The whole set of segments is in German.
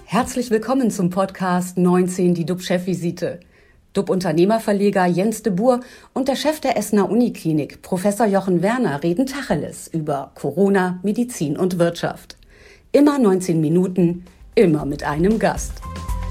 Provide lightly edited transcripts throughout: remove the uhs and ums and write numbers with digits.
Herzlich willkommen zum Podcast 19, die DUB-Chefvisite. DUB-Unternehmerverleger Jens de Boer und der Chef der Essener Uniklinik, Professor Jochen Werner, reden Tacheles über Corona, Medizin und Wirtschaft. Immer 19 Minuten, immer mit einem Gast.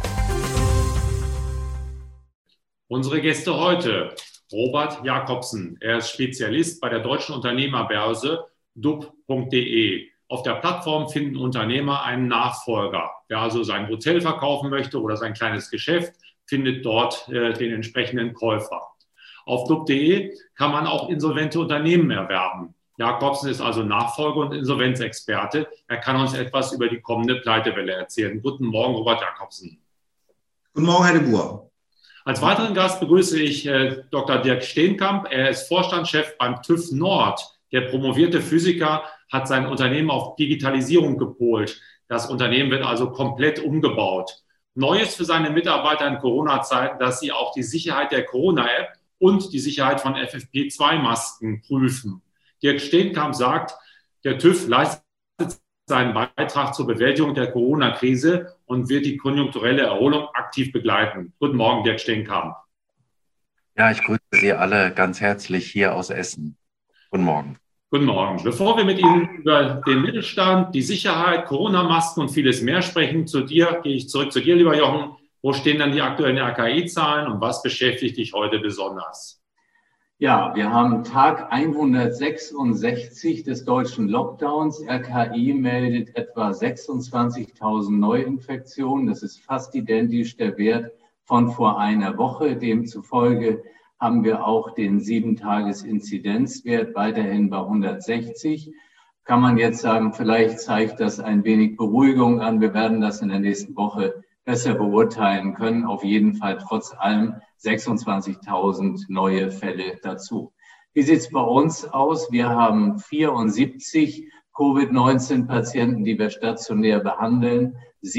Unsere Gäste heute: Robert Jakobsen. Er ist Spezialist bei der Deutschen Unternehmerbörse dub.de. Auf der Plattform finden Unternehmer einen Nachfolger. Wer also sein Hotel verkaufen möchte oder sein kleines Geschäft, findet dort den entsprechenden Käufer. Auf dub.de kann man auch insolvente Unternehmen erwerben. Jakobsen ist also Nachfolger und Insolvenzexperte. Er kann uns etwas über die kommende Pleitewelle erzählen. Guten Morgen, Robert Jakobsen. Guten Morgen, Herr de Boer. Als weiteren Gast begrüße ich Dr. Dirk Steenkamp. Er ist Vorstandschef beim TÜV Nord. Der promovierte Physiker hat sein Unternehmen auf Digitalisierung gepolt. Das Unternehmen wird also komplett umgebaut. Neues für seine Mitarbeiter in Corona-Zeiten, dass sie auch die Sicherheit der Corona-App und die Sicherheit von FFP2-Masken prüfen. Dirk Steenkamp sagt, der TÜV leistet seinen Beitrag zur Bewältigung der Corona-Krise und wird die konjunkturelle Erholung aktiv begleiten. Guten Morgen, Dirk Steenkamp. Ja, ich grüße Sie alle ganz herzlich hier aus Essen. Guten Morgen. Guten Morgen. Bevor wir mit Ihnen über den Mittelstand, die Sicherheit, Corona-Masken und vieles mehr sprechen, gehe ich zurück zu dir, lieber Jochen. Wo stehen dann die aktuellen RKI-Zahlen und was beschäftigt dich heute besonders? Ja, wir haben Tag 166 des deutschen Lockdowns. RKI meldet etwa 26.000 Neuinfektionen. Das ist fast identisch der Wert von vor einer Woche. Demzufolge haben wir auch den 7-Tages-Inzidenzwert weiterhin bei 160. Kann man jetzt sagen, vielleicht zeigt das ein wenig Beruhigung an. Wir werden das in der nächsten Woche besser beurteilen können. Auf jeden Fall trotz allem 26.000 neue Fälle dazu. Wie sieht es bei uns aus? Wir haben 74 Covid-19-Patienten, die wir stationär behandeln,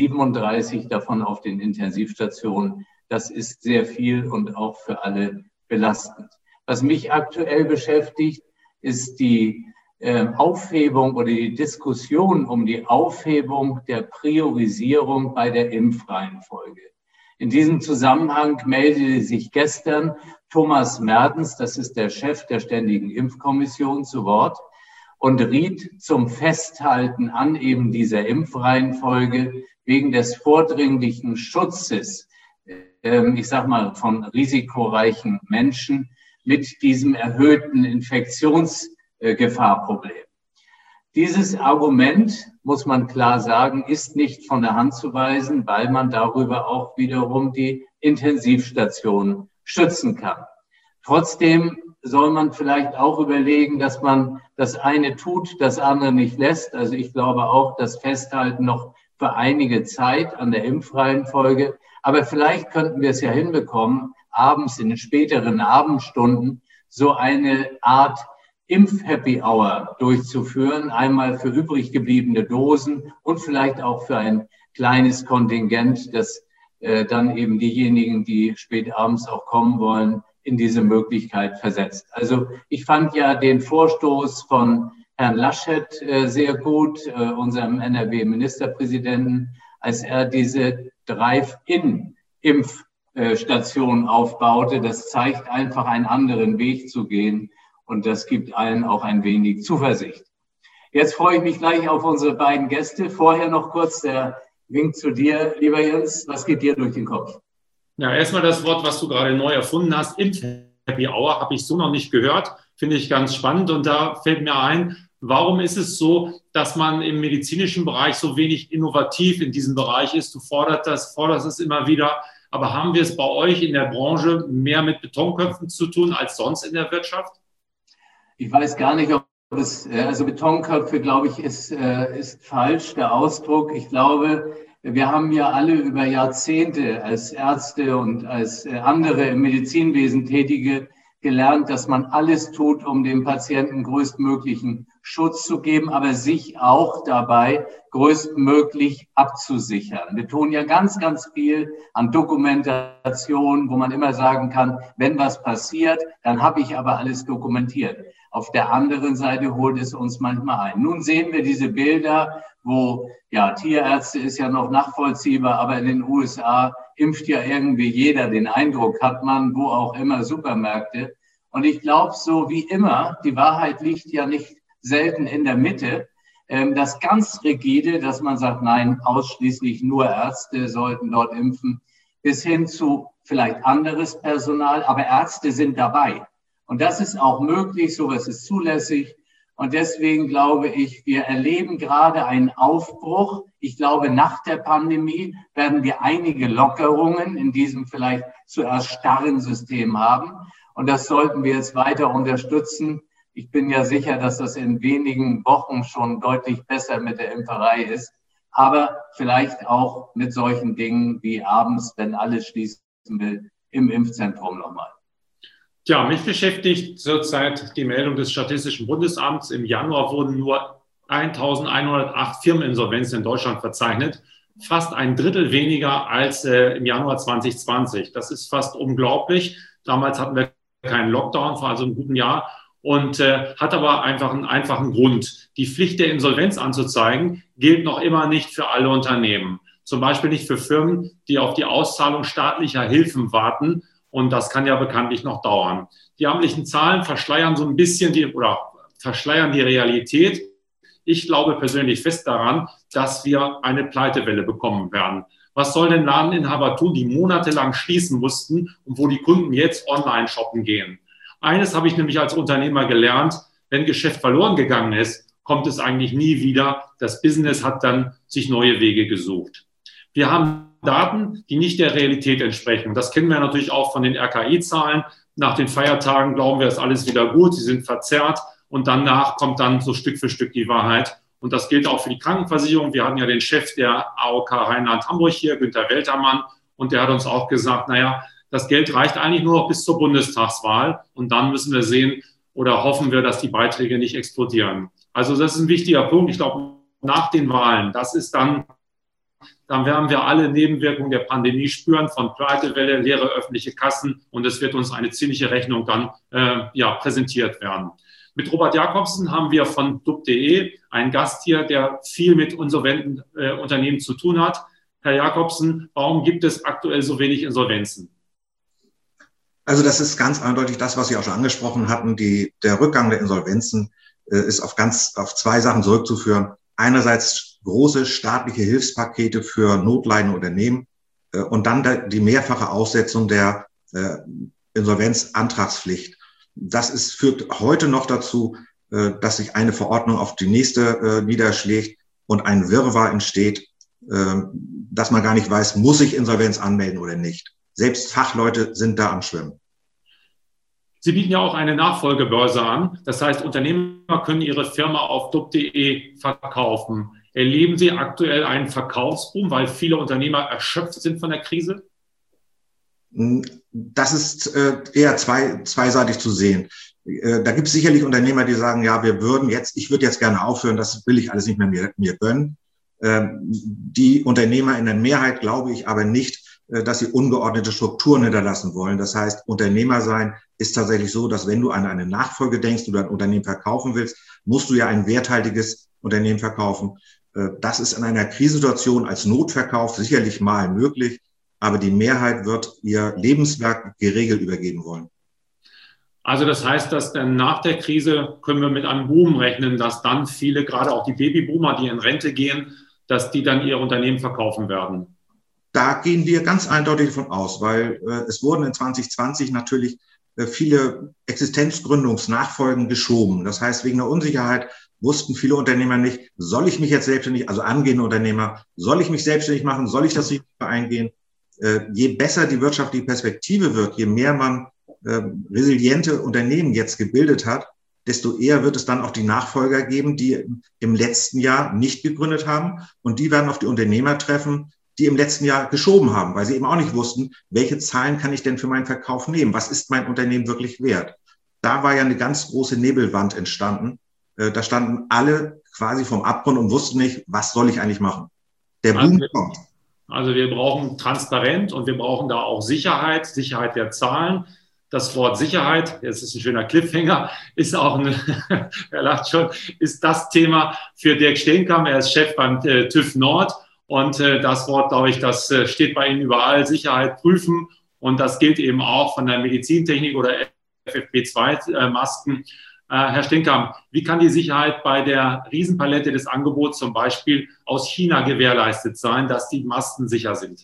37 davon auf den Intensivstationen. Das ist sehr viel und auch für alle belastend. Was mich aktuell beschäftigt, ist die Aufhebung oder die Diskussion um die Aufhebung der Priorisierung bei der Impfreihenfolge. In diesem Zusammenhang meldete sich gestern Thomas Mertens, das ist der Chef der Ständigen Impfkommission, zu Wort und riet zum Festhalten an eben dieser Impfreihenfolge wegen des vordringlichen Schutzes, ich sag mal, von risikoreichen Menschen mit diesem erhöhten Infektionsgefahrproblem. Dieses Argument, muss man klar sagen, ist nicht von der Hand zu weisen, weil man darüber auch wiederum die Intensivstationen schützen kann. Trotzdem soll man vielleicht auch überlegen, dass man das eine tut, das andere nicht lässt. Also ich glaube auch, das Festhalten noch für einige Zeit an der Impfreihenfolge. Aber vielleicht könnten wir es ja hinbekommen, abends in den späteren Abendstunden so eine Art Impf-Happy-Hour durchzuführen. Einmal für übrig gebliebene Dosen und vielleicht auch für ein kleines Kontingent, das dann eben diejenigen, die spät abends auch kommen wollen, in diese Möglichkeit versetzt. Also ich fand ja den Vorstoß von Herrn Laschet sehr gut, unserem NRW-Ministerpräsidenten, als er diese Drive-In-Impfstation aufbaute. Das zeigt einfach einen anderen Weg zu gehen und das gibt allen auch ein wenig Zuversicht. Jetzt freue ich mich gleich auf unsere beiden Gäste. Vorher noch kurz der Wink zu dir, lieber Jens. Was geht dir durch den Kopf? Ja, erstmal das Wort, was du gerade neu erfunden hast, Impf-Happy Hour, habe ich so noch nicht gehört. Finde ich ganz spannend und da fällt mir ein, warum ist es so, dass man im medizinischen Bereich so wenig innovativ in diesem Bereich ist? Du forderst es immer wieder. Aber haben wir es bei euch in der Branche mehr mit Betonköpfen zu tun als sonst in der Wirtschaft? Ich weiß gar nicht, ob es, also Betonköpfe, glaube ich, ist falsch, der Ausdruck. Ich glaube, wir haben ja alle über Jahrzehnte als Ärzte und als andere im Medizinwesen Tätige gelernt, dass man alles tut, um dem Patienten größtmöglichen Schutz zu geben, aber sich auch dabei größtmöglich abzusichern. Wir tun ja ganz, ganz viel an Dokumentation, wo man immer sagen kann, wenn was passiert, dann habe ich aber alles dokumentiert. Auf der anderen Seite holt es uns manchmal ein. Nun sehen wir diese Bilder, wo, ja, Tierärzte ist ja noch nachvollziehbar, aber in den USA impft ja irgendwie jeder, den Eindruck hat man, wo auch immer, Supermärkte. Und ich glaube, so wie immer, die Wahrheit liegt ja nicht selten in der Mitte. Das ganz rigide, dass man sagt, nein, ausschließlich nur Ärzte sollten dort impfen, bis hin zu vielleicht anderes Personal, aber Ärzte sind dabei. Und das ist auch möglich, sowas ist zulässig. Und deswegen glaube ich, wir erleben gerade einen Aufbruch. Ich glaube, nach der Pandemie werden wir einige Lockerungen in diesem vielleicht zuerst starren System haben. Und das sollten wir jetzt weiter unterstützen. Ich bin ja sicher, dass das in wenigen Wochen schon deutlich besser mit der Impferei ist. Aber vielleicht auch mit solchen Dingen wie abends, wenn alles schließen will, im Impfzentrum nochmal. Ja, mich beschäftigt zurzeit die Meldung des Statistischen Bundesamts. Im Januar wurden nur 1.108 Firmeninsolvenzen in Deutschland verzeichnet. Fast ein Drittel weniger als im Januar 2020. Das ist fast unglaublich. Damals hatten wir keinen Lockdown, vor also einem guten Jahr. Und hat aber einfach einen einfachen Grund. Die Pflicht der Insolvenz anzuzeigen gilt noch immer nicht für alle Unternehmen. Zum Beispiel nicht für Firmen, die auf die Auszahlung staatlicher Hilfen warten. Und das kann ja bekanntlich noch dauern. Die amtlichen Zahlen verschleiern so ein bisschen verschleiern die Realität. Ich glaube persönlich fest daran, dass wir eine Pleitewelle bekommen werden. Was soll denn Ladeninhaber tun, die monatelang schließen mussten und wo die Kunden jetzt online shoppen gehen? Eines habe ich nämlich als Unternehmer gelernt: Wenn Geschäft verloren gegangen ist, kommt es eigentlich nie wieder. Das Business hat dann sich neue Wege gesucht. Wir haben Daten, die nicht der Realität entsprechen. Das kennen wir natürlich auch von den RKI-Zahlen. Nach den Feiertagen glauben wir, ist alles wieder gut, sie sind verzerrt und danach kommt dann so Stück für Stück die Wahrheit. Und das gilt auch für die Krankenversicherung. Wir hatten ja den Chef der AOK Rheinland-Hamburg hier, Günter Weltermann, und der hat uns auch gesagt, naja, das Geld reicht eigentlich nur noch bis zur Bundestagswahl und dann müssen wir sehen oder hoffen wir, dass die Beiträge nicht explodieren. Also das ist ein wichtiger Punkt. Ich glaube, nach den Wahlen, das ist dann werden wir alle Nebenwirkungen der Pandemie spüren, von Pleitewelle, leere öffentliche Kassen, und es wird uns eine ziemliche Rechnung dann präsentiert werden. Mit Robert Jakobsen haben wir von dub.de einen Gast hier, der viel mit insolventen Unternehmen zu tun hat. Herr Jakobsen, warum gibt es aktuell so wenig Insolvenzen? Also das ist ganz eindeutig das, was Sie auch schon angesprochen hatten. Der Rückgang der Insolvenzen ist auf zwei Sachen zurückzuführen. Einerseits große staatliche Hilfspakete für notleidende Unternehmen und dann die mehrfache Aussetzung der Insolvenzantragspflicht. Das führt heute noch dazu, dass sich eine Verordnung auf die nächste niederschlägt und ein Wirrwarr entsteht, dass man gar nicht weiß, muss ich Insolvenz anmelden oder nicht. Selbst Fachleute sind da am Schwimmen. Sie bieten ja auch eine Nachfolgebörse an. Das heißt, Unternehmer können ihre Firma auf dub.de verkaufen. Erleben Sie aktuell einen Verkaufsboom, weil viele Unternehmer erschöpft sind von der Krise? Das ist eher zweiseitig zu sehen. Da gibt es sicherlich Unternehmer, die sagen, ja, ich würde jetzt gerne aufhören, das will ich alles nicht mehr mir gönnen. Die Unternehmer in der Mehrheit glaube ich aber nicht, dass sie ungeordnete Strukturen hinterlassen wollen. Das heißt, Unternehmer sein ist tatsächlich so, dass wenn du an eine Nachfolge denkst oder ein Unternehmen verkaufen willst, musst du ja ein werthaltiges Unternehmen verkaufen. Das ist in einer Krisensituation als Notverkauf sicherlich mal möglich, aber die Mehrheit wird ihr Lebenswerk geregelt übergeben wollen. Also das heißt, dass dann nach der Krise können wir mit einem Boom rechnen, dass dann viele, gerade auch die Babyboomer, die in Rente gehen, dass die dann ihr Unternehmen verkaufen werden. Da gehen wir ganz eindeutig davon aus, weil es wurden in 2020 natürlich viele Existenzgründungsnachfolgen geschoben. Das heißt, wegen der Unsicherheit wussten viele Unternehmer nicht, soll ich mich jetzt selbstständig, also angehende Unternehmer, soll ich mich selbstständig machen, soll ich das Risiko eingehen? Je besser die wirtschaftliche Perspektive wird, je mehr man resiliente Unternehmen jetzt gebildet hat, desto eher wird es dann auch die Nachfolger geben, die im letzten Jahr nicht gegründet haben. Und die werden auf die Unternehmer treffen, die im letzten Jahr geschoben haben, weil sie eben auch nicht wussten, welche Zahlen kann ich denn für meinen Verkauf nehmen? Was ist mein Unternehmen wirklich wert? Da war ja eine ganz große Nebelwand entstanden. Da standen alle quasi vorm Abgrund und wussten nicht, was soll ich eigentlich machen. Der Boom kommt. Also wir brauchen transparent und wir brauchen da auch Sicherheit, Sicherheit der Zahlen. Das Wort Sicherheit, jetzt ist ein schöner Cliffhanger, ist auch er lacht schon, ist das Thema für Dirk Steenkamp. Er ist Chef beim TÜV Nord und das Wort, glaube ich, das steht bei Ihnen überall, Sicherheit prüfen, und das gilt eben auch von der Medizintechnik oder FFP2-Masken. Herr Steenkamp, wie kann die Sicherheit bei der Riesenpalette des Angebots zum Beispiel aus China gewährleistet sein, dass die Masken sicher sind?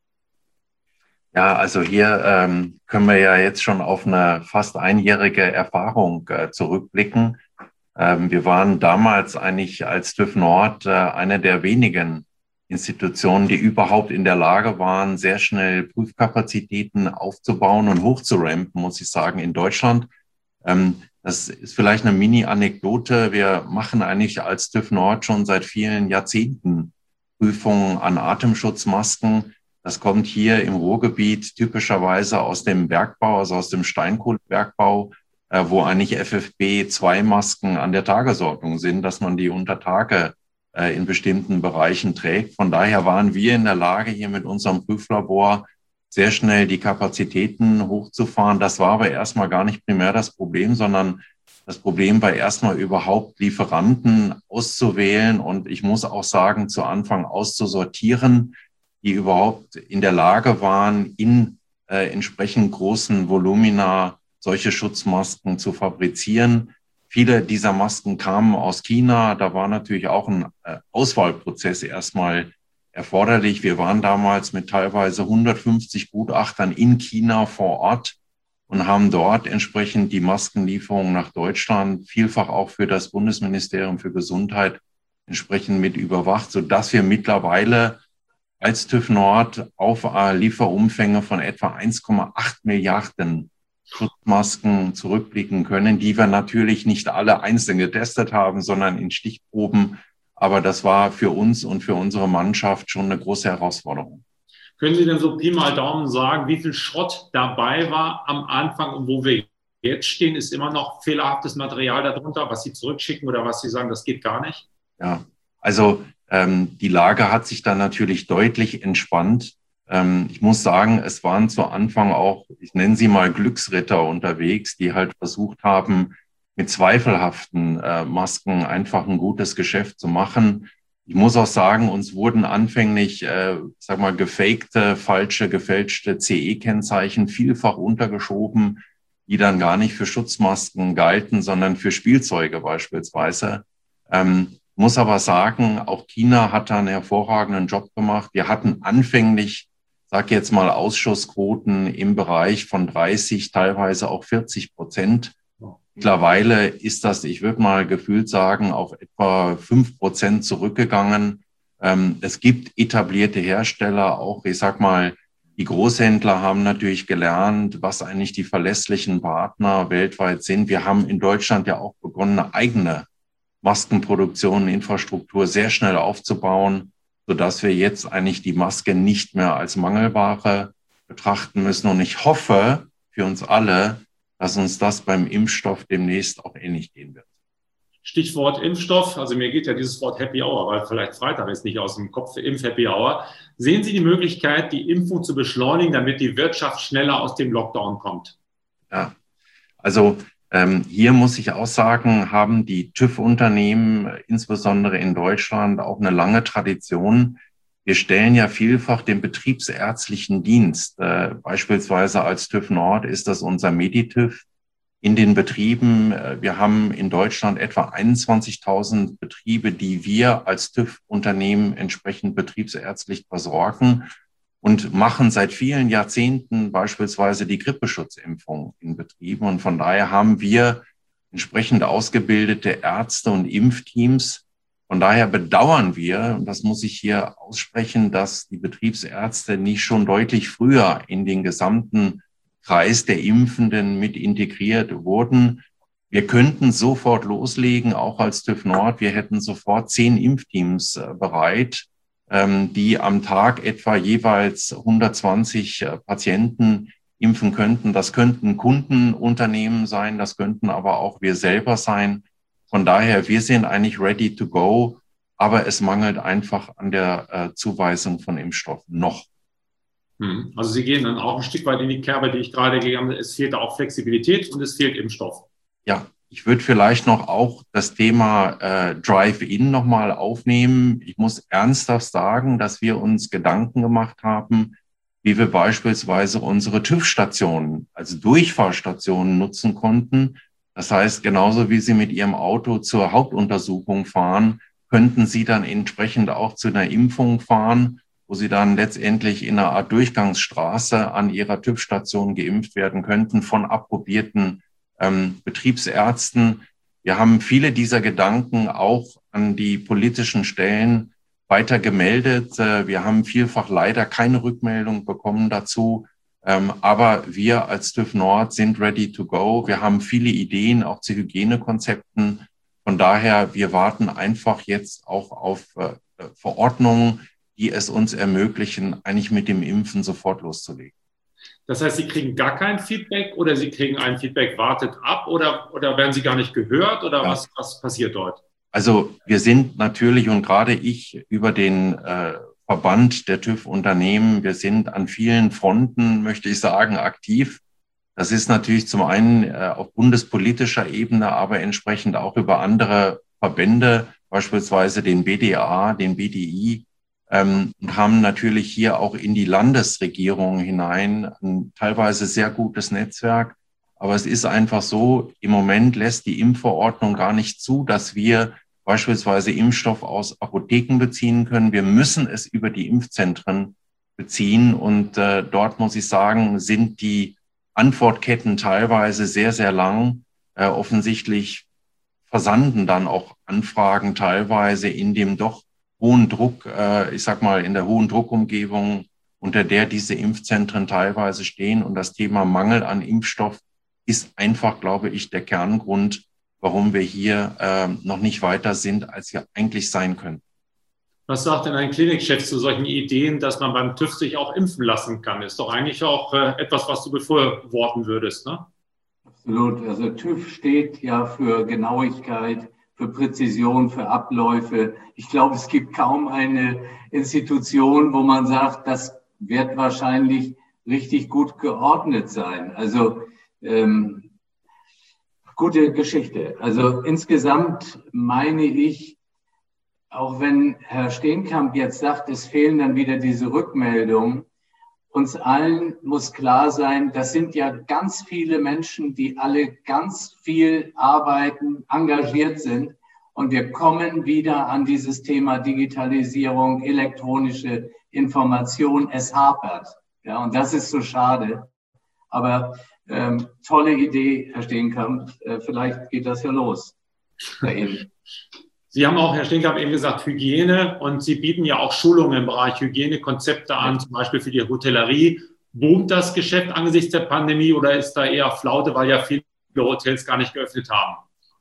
Ja, also hier können wir ja jetzt schon auf eine fast einjährige Erfahrung zurückblicken. Wir waren damals eigentlich als TÜV Nord eine der wenigen Institutionen, die überhaupt in der Lage waren, sehr schnell Prüfkapazitäten aufzubauen und hochzurampen, muss ich sagen, in Deutschland. Das ist vielleicht eine Mini-Anekdote. Wir machen eigentlich als TÜV Nord schon seit vielen Jahrzehnten Prüfungen an Atemschutzmasken. Das kommt hier im Ruhrgebiet typischerweise aus dem Bergbau, also aus dem Steinkohlebergbau, wo eigentlich FFP2-Masken an der Tagesordnung sind, dass man die unter Tage in bestimmten Bereichen trägt. Von daher waren wir in der Lage, hier mit unserem Prüflabor sehr schnell die Kapazitäten hochzufahren. Das war aber erstmal gar nicht primär das Problem, sondern das Problem war erstmal überhaupt Lieferanten auszuwählen und ich muss auch sagen, zu Anfang auszusortieren, die überhaupt in der Lage waren, in entsprechend großen Volumina solche Schutzmasken zu fabrizieren. Viele dieser Masken kamen aus China. Da war natürlich auch ein Auswahlprozess erstmal erforderlich. Wir waren damals mit teilweise 150 Gutachtern in China vor Ort und haben dort entsprechend die Maskenlieferungen nach Deutschland, vielfach auch für das Bundesministerium für Gesundheit, entsprechend mit überwacht, sodass wir mittlerweile als TÜV Nord auf Lieferumfänge von etwa 1,8 Milliarden Schutzmasken zurückblicken können, die wir natürlich nicht alle einzeln getestet haben, sondern in Stichproben. Aber das war für uns und für unsere Mannschaft schon eine große Herausforderung. Können Sie denn so Pi mal Daumen sagen, wie viel Schrott dabei war am Anfang und wo wir jetzt stehen? Ist immer noch fehlerhaftes Material darunter, was Sie zurückschicken oder was Sie sagen, das geht gar nicht? Ja, also die Lage hat sich dann natürlich deutlich entspannt. Ich muss sagen, es waren zu Anfang auch, ich nenne sie mal Glücksritter unterwegs, die halt versucht haben, mit zweifelhaften Masken einfach ein gutes Geschäft zu machen. Ich muss auch sagen, uns wurden anfänglich, gefakte, falsche, gefälschte CE-Kennzeichen vielfach untergeschoben, die dann gar nicht für Schutzmasken galten, sondern für Spielzeuge beispielsweise. Muss aber sagen, auch China hat da einen hervorragenden Job gemacht. Wir hatten anfänglich, sag jetzt mal, Ausschussquoten im Bereich von 30, teilweise auch 40%. Mittlerweile ist das, ich würde mal gefühlt sagen, auf etwa 5% zurückgegangen. Es gibt etablierte Hersteller, auch ich sag mal, die Großhändler haben natürlich gelernt, was eigentlich die verlässlichen Partner weltweit sind. Wir haben in Deutschland ja auch begonnen, eine eigene Maskenproduktion, Infrastruktur sehr schnell aufzubauen, sodass wir jetzt eigentlich die Maske nicht mehr als Mangelware betrachten müssen. Und ich hoffe für uns alle, dass uns das beim Impfstoff demnächst auch ähnlich gehen wird. Stichwort Impfstoff. Also mir geht ja dieses Wort Happy Hour, weil vielleicht Freitag ist nicht aus dem Kopf, Impf-Happy Hour. Sehen Sie die Möglichkeit, die Impfung zu beschleunigen, damit die Wirtschaft schneller aus dem Lockdown kommt? Ja, also hier muss ich auch sagen, haben die TÜV-Unternehmen, insbesondere in Deutschland, auch eine lange Tradition. Wir stellen ja vielfach den betriebsärztlichen Dienst. Beispielsweise als TÜV Nord ist das unser Meditüv in den Betrieben. Wir haben in Deutschland etwa 21.000 Betriebe, die wir als TÜV-Unternehmen entsprechend betriebsärztlich versorgen und machen seit vielen Jahrzehnten beispielsweise die Grippeschutzimpfung in Betrieben. Und von daher haben wir entsprechend ausgebildete Ärzte und Impfteams. Von daher bedauern wir, und das muss ich hier aussprechen, dass die Betriebsärzte nicht schon deutlich früher in den gesamten Kreis der Impfenden mit integriert wurden. Wir könnten sofort loslegen, auch als TÜV Nord. Wir hätten sofort 10 Impfteams bereit, die am Tag etwa jeweils 120 Patienten impfen könnten. Das könnten Kundenunternehmen sein, das könnten aber auch wir selber sein. Von daher, wir sind eigentlich ready to go, aber es mangelt einfach an der Zuweisung von Impfstoffen noch. Also Sie gehen dann auch ein Stück weit in die Kerbe, die ich gerade gegeben habe. Es fehlt auch Flexibilität und es fehlt Impfstoff. Ja, ich würde vielleicht noch auch das Thema Drive-In nochmal aufnehmen. Ich muss ernsthaft sagen, dass wir uns Gedanken gemacht haben, wie wir beispielsweise unsere TÜV-Stationen, also Durchfahrstationen nutzen konnten. Das heißt, genauso wie Sie mit Ihrem Auto zur Hauptuntersuchung fahren, könnten Sie dann entsprechend auch zu einer Impfung fahren, wo Sie dann letztendlich in einer Art Durchgangsstraße an Ihrer TÜV-Station geimpft werden könnten von approbierten Betriebsärzten. Wir haben viele dieser Gedanken auch an die politischen Stellen weiter gemeldet. Wir haben vielfach leider keine Rückmeldung bekommen dazu. Aber wir als TÜV Nord sind ready to go. Wir haben viele Ideen auch zu Hygienekonzepten. Von daher, wir warten einfach jetzt auch auf Verordnungen, die es uns ermöglichen, eigentlich mit dem Impfen sofort loszulegen. Das heißt, Sie kriegen gar kein Feedback oder Sie kriegen ein Feedback, wartet ab oder werden Sie gar nicht gehört oder ja. Was passiert dort? Also wir sind natürlich und gerade ich über den Verband der TÜV-Unternehmen, wir sind an vielen Fronten, möchte ich sagen, aktiv. Das ist natürlich zum einen auf bundespolitischer Ebene, aber entsprechend auch über andere Verbände, beispielsweise den BDA, den BDI, und haben natürlich hier auch in die Landesregierung hinein ein teilweise sehr gutes Netzwerk. Aber es ist einfach so, im Moment lässt die Impfverordnung gar nicht zu, dass wir beispielsweise Impfstoff aus Apotheken beziehen können. Wir müssen es über die Impfzentren beziehen. Und dort, muss ich sagen, sind die Antwortketten teilweise sehr, sehr lang. Offensichtlich versanden dann auch Anfragen teilweise in dem doch hohen Druck, ich sag mal, in der hohen Druckumgebung, unter der diese Impfzentren teilweise stehen. Und das Thema Mangel an Impfstoff ist einfach, glaube ich, der Kerngrund, warum wir hier noch nicht weiter sind, als wir eigentlich sein können. Was sagt denn ein Klinikchef zu solchen Ideen, dass man beim TÜV sich auch impfen lassen kann? Ist doch eigentlich auch etwas, was du befürworten würdest, ne? Absolut. Also TÜV steht ja für Genauigkeit, für Präzision, für Abläufe. Ich glaube, es gibt kaum eine Institution, wo man sagt, das wird wahrscheinlich richtig gut geordnet sein. Also gute Geschichte. Also insgesamt meine ich, auch wenn Herr Steenkamp jetzt sagt, es fehlen dann wieder diese Rückmeldungen, uns allen muss klar sein, das sind ja ganz viele Menschen, die alle ganz viel arbeiten, engagiert sind. Und wir kommen wieder an dieses Thema Digitalisierung, elektronische Information. Es hapert. Ja, und das ist so schade. Aber tolle Idee, Herr Steenkamp. Vielleicht geht das ja los bei Ihnen. Sie haben auch, Herr Steenkamp, eben gesagt, Hygiene, und Sie bieten ja auch Schulungen im Bereich Hygienekonzepte an, zum Beispiel für die Hotellerie. Boomt das Geschäft angesichts der Pandemie oder ist da eher Flaute, weil ja viele Hotels gar nicht geöffnet haben?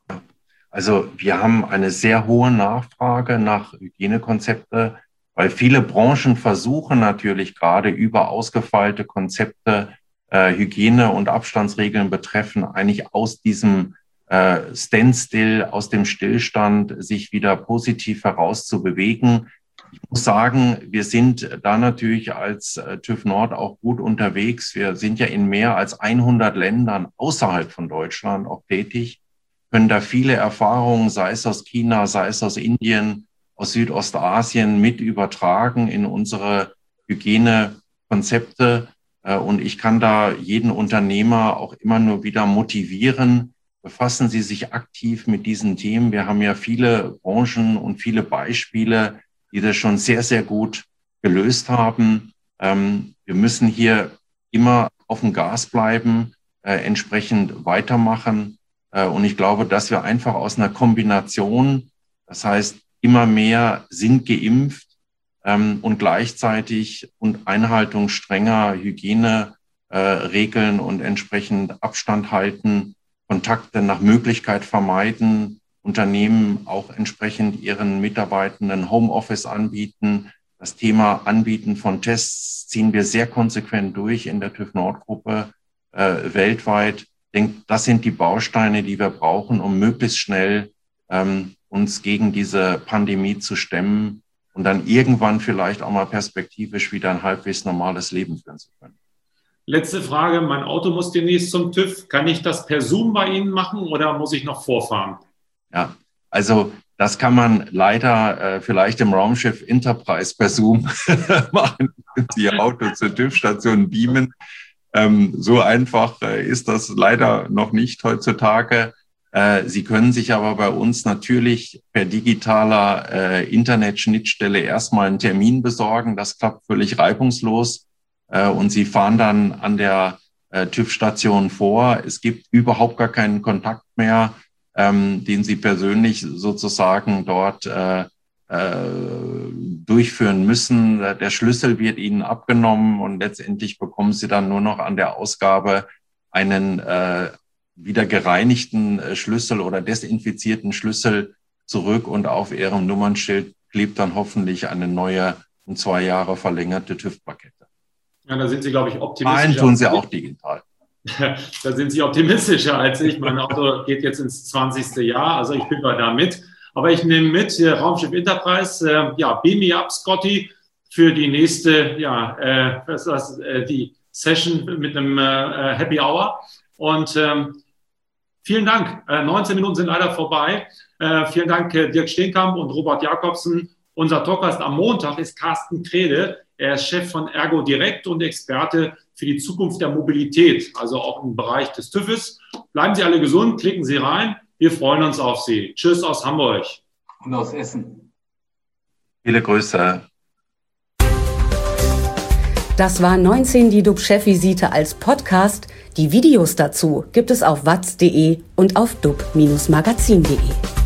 Also wir haben eine sehr hohe Nachfrage nach Hygienekonzepte, weil viele Branchen versuchen natürlich gerade über ausgefeilte Konzepte, Hygiene- und Abstandsregeln betreffen, eigentlich aus diesem Standstill, aus dem Stillstand, sich wieder positiv herauszubewegen. Ich muss sagen, wir sind da natürlich als TÜV Nord auch gut unterwegs. Wir sind ja in mehr als 100 Ländern außerhalb von Deutschland auch tätig, können da viele Erfahrungen, sei es aus China, sei es aus Indien, aus Südostasien, mit übertragen in unsere Hygienekonzepte. Und ich kann da jeden Unternehmer auch immer nur wieder motivieren, befassen Sie sich aktiv mit diesen Themen. Wir haben ja viele Branchen und viele Beispiele, die das schon sehr, sehr gut gelöst haben. Wir müssen hier immer auf dem Gas bleiben, entsprechend weitermachen. Und ich glaube, dass wir einfach aus einer Kombination, das heißt, immer mehr sind geimpft und gleichzeitig und Einhaltung strenger Hygieneregeln und entsprechend Abstand halten, Kontakte nach Möglichkeit vermeiden, Unternehmen auch entsprechend ihren Mitarbeitenden Homeoffice anbieten. Das Thema Anbieten von Tests ziehen wir sehr konsequent durch in der TÜV Nord-Gruppe weltweit. Ich denke, das sind die Bausteine, die wir brauchen, um möglichst schnell uns gegen diese Pandemie zu stemmen und dann irgendwann vielleicht auch mal perspektivisch wieder ein halbwegs normales Leben führen zu können. Letzte Frage, mein Auto muss demnächst zum TÜV. Kann ich das per Zoom bei Ihnen machen oder muss ich noch vorfahren? Ja, also das kann man leider vielleicht im Raumschiff Enterprise per Zoom machen, Ihr Auto zur TÜV-Station beamen. So einfach ist das leider noch nicht heutzutage. Sie können sich aber bei uns natürlich per digitaler Internetschnittstelle erstmal einen Termin besorgen. Das klappt völlig reibungslos. Und Sie fahren dann an der TÜV-Station vor. Es gibt überhaupt gar keinen Kontakt mehr, den Sie persönlich sozusagen dort durchführen müssen. Der Schlüssel wird Ihnen abgenommen und letztendlich bekommen Sie dann nur noch an der Ausgabe einen wieder gereinigten Schlüssel oder desinfizierten Schlüssel zurück und auf Ihrem Nummernschild klebt dann hoffentlich eine neue und 2 Jahre verlängerte TÜV-Plakette. Ja, da sind Sie, glaube ich, optimistischer. Nein, tun Sie auch digital. Da sind Sie optimistischer als ich. Mein Auto geht jetzt ins 20. Jahr, also ich bin da mit. Aber ich nehme mit, Raumschiff Enterprise, beam me up, Scotty, für die nächste, die Session mit einem Happy Hour. Und vielen Dank. 19 Minuten sind leider vorbei. Vielen Dank, Dirk Steenkamp und Robert Jakobsen. Unser Talkgast am Montag ist Carsten Krede. Er ist Chef von Ergo Direkt und Experte für die Zukunft der Mobilität, also auch im Bereich des TÜVs. Bleiben Sie alle gesund, klicken Sie rein. Wir freuen uns auf Sie. Tschüss aus Hamburg. Und aus Essen. Viele Grüße. Das war 19 die DUB-Chefvisite als Podcast. Die Videos dazu gibt es auf watz.de und auf dub-magazin.de.